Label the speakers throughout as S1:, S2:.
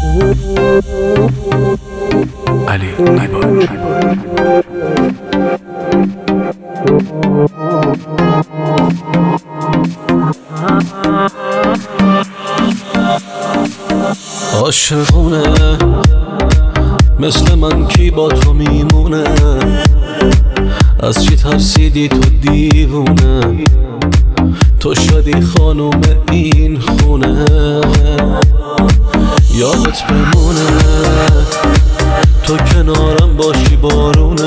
S1: علی ایباد.
S2: عاشقونه مثل من کی با تو میمونه؟ از چی ترسیدی تو دیوونه؟ تو شدی خانوم این خونه. یادت بمونه تو کنارم باشی بارونه،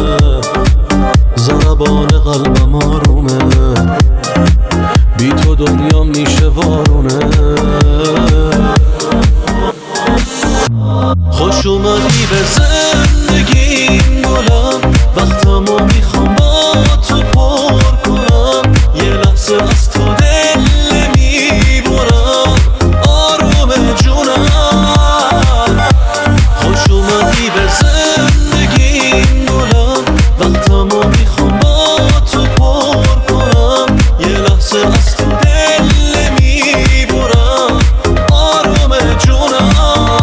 S2: ضربان قلبم آرومه، بی تو دنیا میشه وارونه. خوش اومدی به زندگی گلم، وقتمو میخوام با تو پر کنم، یه لحظه از تو دل نمیبرم آروم جونم. خوش اومدی به زندگی گلم، وقتمو میخوام با تو پر کنم، یه لحظه از تو دل نمیبرم آروم جونم.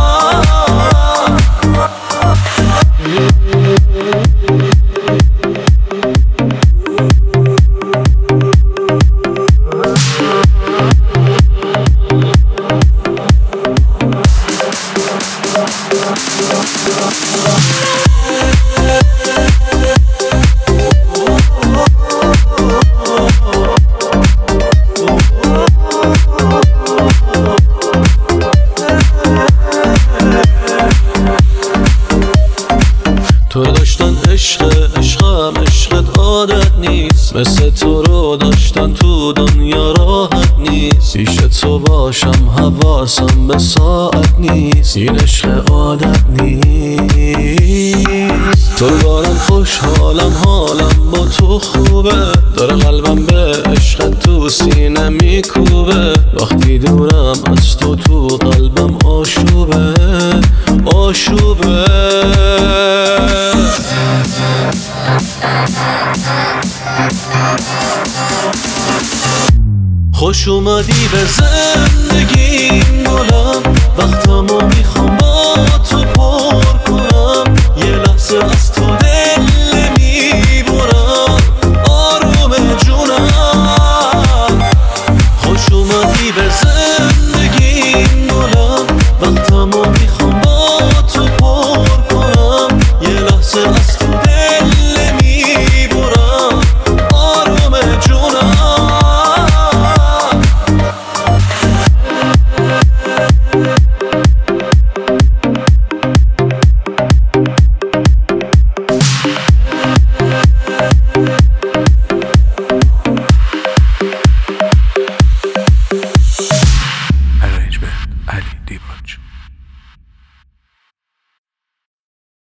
S2: تو داشتن عشقم عشقت عادت نیست، مثل تو رو داشتن تو دنیا راحت نیست، پیش تو باشم حواسم به ساعت نیست، این عشق عادت نیست. تو دارم خوشحالم حالم با تو خوبه، داره قلبم به عشقت تو سینه میکوبه، وقتی دورم از تو تو قلبم آشوبه آشوبه. خوش اومدی به زندگی گلم،